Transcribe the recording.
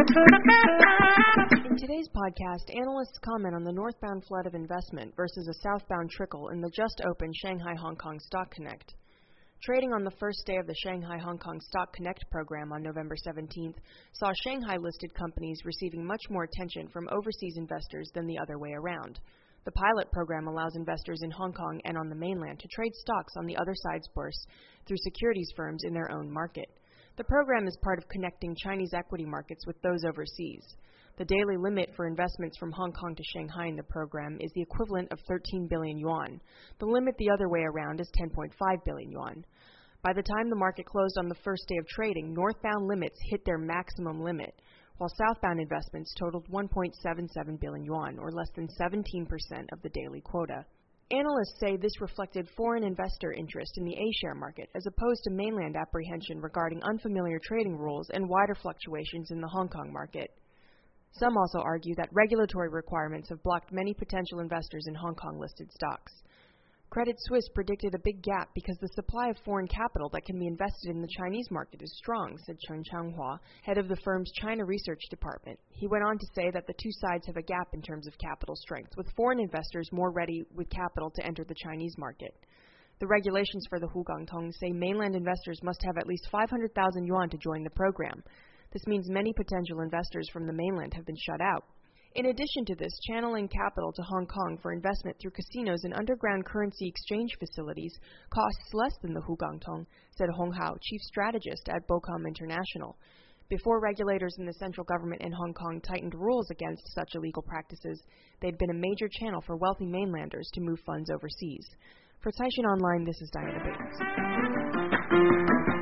In today's podcast, analysts comment on the northbound flood of investment versus a southbound trickle in the just-opened Shanghai-Hong Kong Stock Connect. Trading on the first day of the Shanghai-Hong Kong Stock Connect program on November 17th saw Shanghai-listed companies receiving much more attention from overseas investors than the other way around. The pilot program allows investors in Hong Kong and on the mainland to trade stocks on the other side's bourse through securities firms in their own market. The program is part of connecting Chinese equity markets with those overseas. The daily limit for investments from Hong Kong to Shanghai in the program is the equivalent of 13 billion yuan. The limit the other way around is 10.5 billion yuan. By the time the market closed on the first day of trading, northbound limits hit their maximum limit, while southbound investments totaled 1.77 billion yuan, or less than 17% of the daily quota. Analysts say this reflected foreign investor interest in the A-share market, as opposed to mainland apprehension regarding unfamiliar trading rules and wider fluctuations in the Hong Kong market. Some also argue that regulatory requirements have blocked many potential investors in Hong Kong-listed stocks. Credit Suisse predicted a big gap because the supply of foreign capital that can be invested in the Chinese market is strong, said Chen Changhua, head of the firm's China Research Department. He went on to say that the two sides have a gap in terms of capital strength, with foreign investors more ready with capital to enter the Chinese market. The regulations for the Hugangtong say mainland investors must have at least 500,000 yuan to join the program. This means many potential investors from the mainland have been shut out. In addition to this, channeling capital to Hong Kong for investment through casinos and underground currency exchange facilities costs less than the Hugangtong, said Hong Hao, chief strategist at BOCOM International. Before regulators in the central government in Hong Kong tightened rules against such illegal practices, they'd been a major channel for wealthy mainlanders to move funds overseas. For Caixin Online, this is Diana Bates.